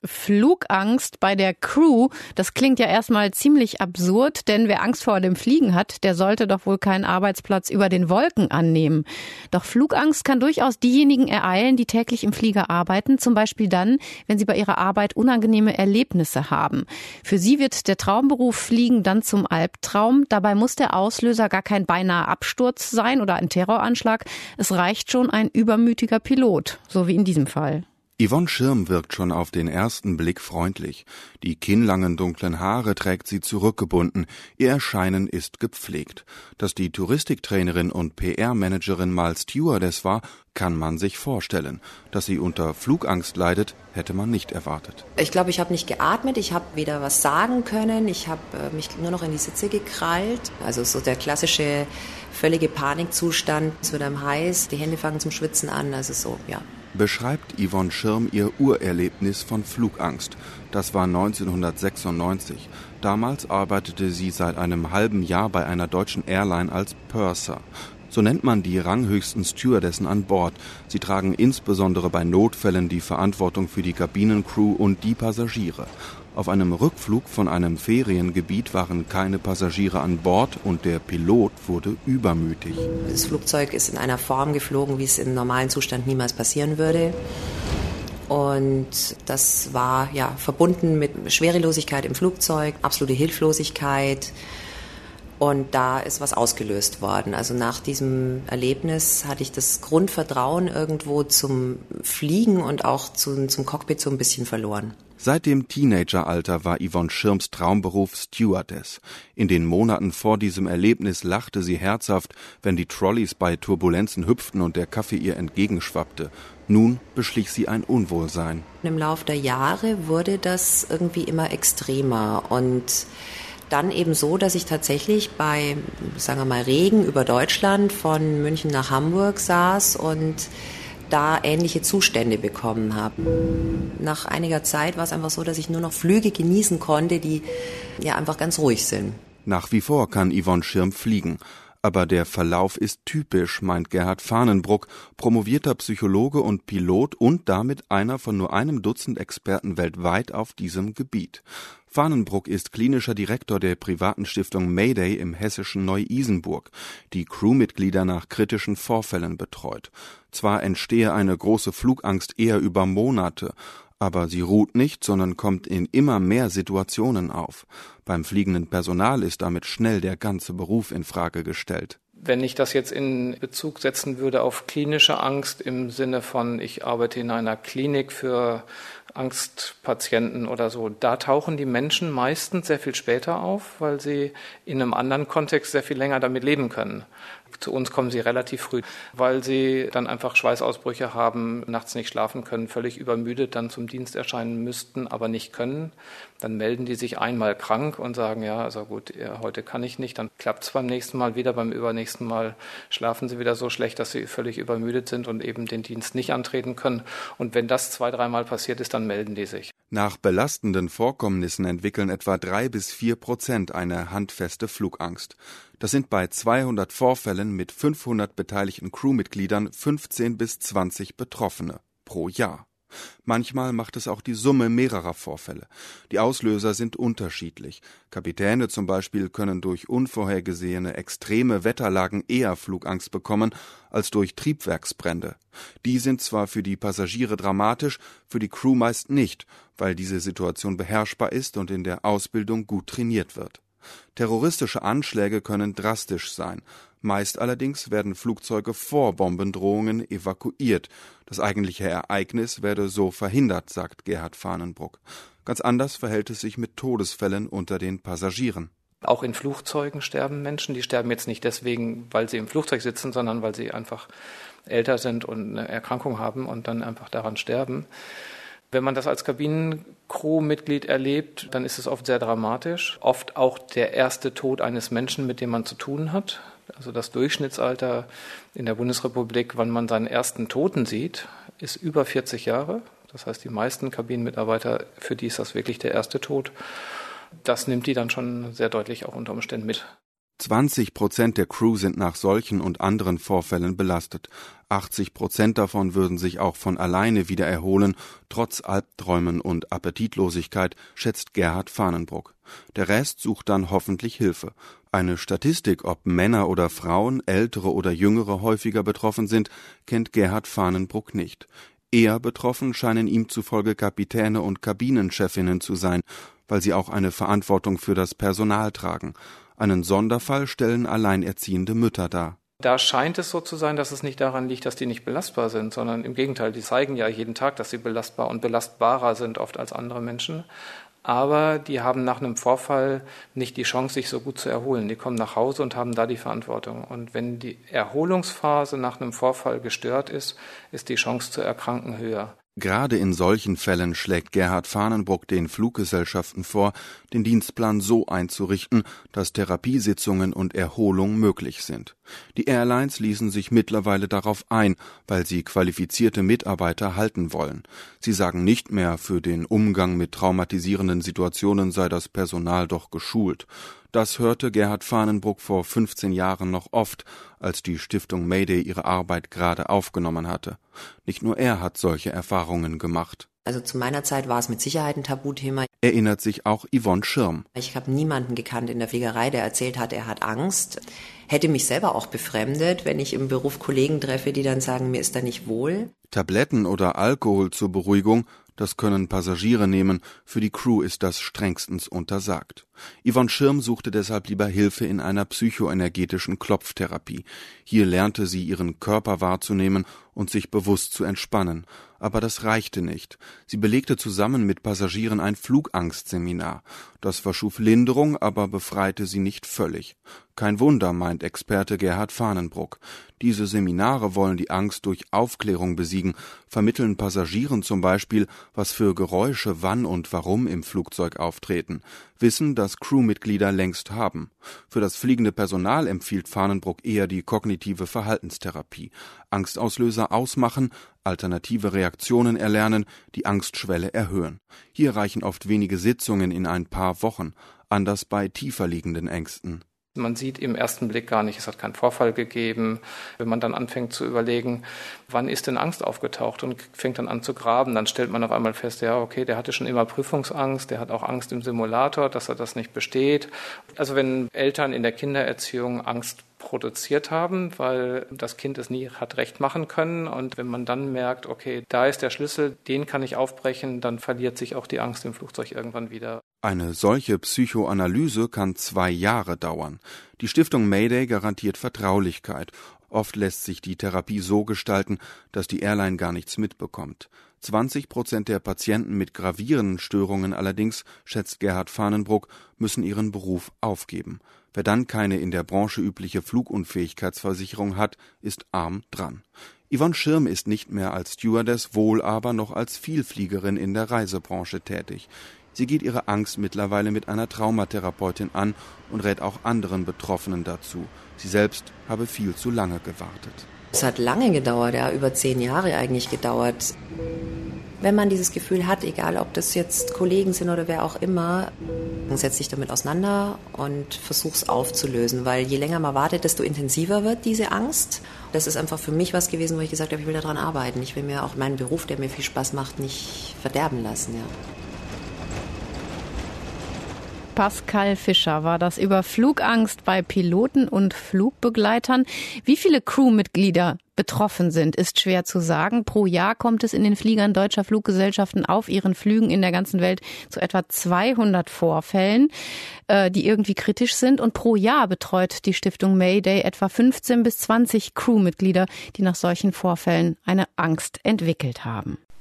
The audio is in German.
Flugangst bei der Crew, das klingt ja erstmal ziemlich absurd, denn wer Angst vor dem Fliegen hat, der sollte doch wohl keinen Arbeitsplatz über den Wolken annehmen. Doch Flugangst kann durchaus diejenigen ereilen, die täglich im Flieger arbeiten, zum Beispiel dann, wenn sie bei ihrer Arbeit unangenehme Erlebnisse haben. Für sie wird der Traumberuf Fliegen dann zum Albtraum. Dabei muss der Auslöser gar kein beinahe Absturz sein oder ein Terroranschlag. Es reicht schon ein übermütiger Pilot, so wie in diesem Fall. Yvonne Schirm wirkt schon auf den ersten Blick freundlich. Die kinnlangen dunklen Haare trägt sie zurückgebunden. Ihr Erscheinen ist gepflegt. Dass die Touristiktrainerin und PR-Managerin mal Stewardess war, kann man sich vorstellen. Dass sie unter Flugangst leidet, hätte man nicht erwartet. Ich glaube, ich habe nicht geatmet, ich habe weder was sagen können, ich habe mich nur noch in die Sitze gekrallt. Also so der klassische völlige Panikzustand, es wird einem heiß, die Hände fangen zum Schwitzen an, also so, ja. Beschreibt Yvonne Schirm ihr Urerlebnis von Flugangst. Das war 1996. Damals arbeitete sie seit einem halben Jahr bei einer deutschen Airline als Purser. So nennt man die ranghöchsten Stewardessen an Bord. Sie tragen insbesondere bei Notfällen die Verantwortung für die Kabinencrew und die Passagiere. Auf einem Rückflug von einem Feriengebiet waren keine Passagiere an Bord und der Pilot wurde übermütig. Das Flugzeug ist in einer Form geflogen, wie es im normalen Zustand niemals passieren würde. Und das war ja verbunden mit Schwerelosigkeit im Flugzeug, absolute Hilflosigkeit. Und da ist was ausgelöst worden. Also nach diesem Erlebnis hatte ich das Grundvertrauen irgendwo zum Fliegen und auch zum Cockpit so ein bisschen verloren. Seit dem Teenageralter war Yvonne Schirms Traumberuf Stewardess. In den Monaten vor diesem Erlebnis lachte sie herzhaft, wenn die Trolleys bei Turbulenzen hüpften und der Kaffee ihr entgegenschwappte. Nun beschlich sie ein Unwohlsein. Im Laufe der Jahre wurde das irgendwie immer extremer und dann eben so, dass ich tatsächlich bei, sagen wir mal, Regen über Deutschland von München nach Hamburg saß und da ähnliche Zustände bekommen habe. Nach einiger Zeit war es einfach so, dass ich nur noch Flüge genießen konnte, die ja einfach ganz ruhig sind. Nach wie vor kann Yvonne Schirm fliegen. Aber der Verlauf ist typisch, meint Gerhard Fahnenbruck, promovierter Psychologe und Pilot und damit einer von nur einem Dutzend Experten weltweit auf diesem Gebiet. Fahnenbruck ist klinischer Direktor der privaten Stiftung Mayday im hessischen Neu-Isenburg, die Crewmitglieder nach kritischen Vorfällen betreut. Zwar entstehe eine große Flugangst eher über Monate, aber sie ruht nicht, sondern kommt in immer mehr Situationen auf. Beim fliegenden Personal ist damit schnell der ganze Beruf in Frage gestellt. Wenn ich das jetzt in Bezug setzen würde auf klinische Angst im Sinne von, ich arbeite in einer Klinik für Angstpatienten oder so, da tauchen die Menschen meistens sehr viel später auf, weil sie in einem anderen Kontext sehr viel länger damit leben können. Zu uns kommen sie relativ früh, weil sie dann einfach Schweißausbrüche haben, nachts nicht schlafen können, völlig übermüdet dann zum Dienst erscheinen müssten, aber nicht können. Dann melden die sich einmal krank und sagen, ja, also gut, heute kann ich nicht. Dann klappt es beim nächsten Mal wieder, beim übernächsten Mal schlafen sie wieder so schlecht, dass sie völlig übermüdet sind und eben den Dienst nicht antreten können. Und wenn das 2-3 Mal passiert ist, dann melden die sich. Nach belastenden Vorkommnissen entwickeln etwa 3-4% eine handfeste Flugangst. Das sind bei 200 Vorfällen mit 500 beteiligten Crewmitgliedern 15 bis 20 Betroffene pro Jahr. Manchmal macht es auch die Summe mehrerer Vorfälle. Die Auslöser sind unterschiedlich. Kapitäne zum Beispiel können durch unvorhergesehene extreme Wetterlagen eher Flugangst bekommen als durch Triebwerksbrände. Die sind zwar für die Passagiere dramatisch, für die Crew meist nicht, weil diese Situation beherrschbar ist und in der Ausbildung gut trainiert wird. Terroristische Anschläge können drastisch sein. Meist allerdings werden Flugzeuge vor Bombendrohungen evakuiert. Das eigentliche Ereignis werde so verhindert, sagt Gerhard Fahnenbruck. Ganz anders verhält es sich mit Todesfällen unter den Passagieren. Auch in Flugzeugen sterben Menschen. Die sterben jetzt nicht deswegen, weil sie im Flugzeug sitzen, sondern weil sie einfach älter sind und eine Erkrankung haben und dann einfach daran sterben. Wenn man das als Kabinencrew-Mitglied erlebt, dann ist es oft sehr dramatisch. Oft auch der erste Tod eines Menschen, mit dem man zu tun hat. Also das Durchschnittsalter in der Bundesrepublik, wann man seinen ersten Toten sieht, ist über 40 Jahre. Das heißt, die meisten Kabinenmitarbeiter, für die ist das wirklich der erste Tod. Das nimmt die dann schon sehr deutlich auch unter Umständen mit. 20% der Crew sind nach solchen und anderen Vorfällen belastet. 80% davon würden sich auch von alleine wieder erholen, trotz Albträumen und Appetitlosigkeit, schätzt Gerhard Fahnenbruck. Der Rest sucht dann hoffentlich Hilfe. Eine Statistik, ob Männer oder Frauen, ältere oder jüngere häufiger betroffen sind, kennt Gerhard Fahnenbruck nicht. Eher betroffen scheinen ihm zufolge Kapitäne und Kabinenchefinnen zu sein, weil sie auch eine Verantwortung für das Personal tragen. Einen Sonderfall stellen alleinerziehende Mütter dar. Da scheint es so zu sein, dass es nicht daran liegt, dass die nicht belastbar sind, sondern im Gegenteil, die zeigen ja jeden Tag, dass sie belastbar und belastbarer sind oft als andere Menschen. Aber die haben nach einem Vorfall nicht die Chance, sich so gut zu erholen. Die kommen nach Hause und haben da die Verantwortung. Und wenn die Erholungsphase nach einem Vorfall gestört ist, ist die Chance zu erkranken höher. Gerade in solchen Fällen schlägt Gerhard Fahnenbruck den Fluggesellschaften vor, den Dienstplan so einzurichten, dass Therapiesitzungen und Erholung möglich sind. Die Airlines ließen sich mittlerweile darauf ein, weil sie qualifizierte Mitarbeiter halten wollen. Sie sagen nicht mehr, für den Umgang mit traumatisierenden Situationen sei das Personal doch geschult. Das hörte Gerhard Fahnenbruck vor 15 Jahren noch oft, als die Stiftung Mayday ihre Arbeit gerade aufgenommen hatte. Nicht nur er hat solche Erfahrungen gemacht. Also zu meiner Zeit war es mit Sicherheit ein Tabuthema. Erinnert sich auch Yvonne Schirm. Ich habe niemanden gekannt in der Fliegerei, der erzählt hat, er hat Angst. Hätte mich selber auch befremdet, wenn ich im Beruf Kollegen treffe, die dann sagen, mir ist da nicht wohl. Tabletten oder Alkohol zur Beruhigung, das können Passagiere nehmen, für die Crew ist das strengstens untersagt. Yvonne Schirm suchte deshalb lieber Hilfe in einer psychoenergetischen Klopftherapie. Hier lernte sie, ihren Körper wahrzunehmen und sich bewusst zu entspannen. Aber das reichte nicht. Sie belegte zusammen mit Passagieren ein Flugangstseminar. Das verschuf Linderung, aber befreite sie nicht völlig. Kein Wunder, meint Experte Gerhard Fahnenbruck. Diese Seminare wollen die Angst durch Aufklärung besiegen, vermitteln Passagieren zum Beispiel, was für Geräusche wann und warum im Flugzeug auftreten. Wissen, das Crewmitglieder längst haben. Für das fliegende Personal empfiehlt Fahnenbruck eher die kognitive Verhaltenstherapie. Angstauslöser ausmachen, alternative Reaktionen erlernen, die Angstschwelle erhöhen. Hier reichen oft wenige Sitzungen in ein paar Wochen, anders bei tiefer liegenden Ängsten. Man sieht im ersten Blick gar nicht, es hat keinen Vorfall gegeben. Wenn man dann anfängt zu überlegen, wann ist denn Angst aufgetaucht und fängt dann an zu graben, dann stellt man auf einmal fest, ja, okay, der hatte schon immer Prüfungsangst, der hat auch Angst im Simulator, dass er das nicht besteht. Also wenn Eltern in der Kindererziehung Angst produziert haben, weil das Kind es nie hat recht machen können, und wenn man dann merkt, okay, da ist der Schlüssel, den kann ich aufbrechen, dann verliert sich auch die Angst im Flugzeug irgendwann wieder. Eine solche Psychoanalyse kann 2 Jahre dauern. Die Stiftung Mayday garantiert Vertraulichkeit. Oft lässt sich die Therapie so gestalten, dass die Airline gar nichts mitbekommt. 20% der Patienten mit gravierenden Störungen allerdings, schätzt Gerhard Fahnenbruck, müssen ihren Beruf aufgeben. Wer dann keine in der Branche übliche Flugunfähigkeitsversicherung hat, ist arm dran. Yvonne Schirm ist nicht mehr als Stewardess, wohl aber noch als Vielfliegerin in der Reisebranche tätig. Sie geht ihre Angst mittlerweile mit einer Traumatherapeutin an und rät auch anderen Betroffenen dazu. Sie selbst habe viel zu lange gewartet. Es hat lange gedauert, ja, über 10 Jahre eigentlich gedauert. Wenn man dieses Gefühl hat, egal ob das jetzt Kollegen sind oder wer auch immer, dann setz dich damit auseinander und versuch's aufzulösen, weil je länger man wartet, desto intensiver wird diese Angst. Das ist einfach für mich was gewesen, wo ich gesagt habe, ich will daran arbeiten. Ich will mir auch meinen Beruf, der mir viel Spaß macht, nicht verderben lassen, ja. Pascal Fischer war das über Flugangst bei Piloten und Flugbegleitern. Wie viele Crewmitglieder betroffen sind, ist schwer zu sagen. Pro Jahr kommt es in den Fliegern deutscher Fluggesellschaften auf ihren Flügen in der ganzen Welt zu etwa 200 Vorfällen, die irgendwie kritisch sind. Und pro Jahr betreut die Stiftung Mayday etwa 15 bis 20 Crewmitglieder, die nach solchen Vorfällen eine Angst entwickelt haben.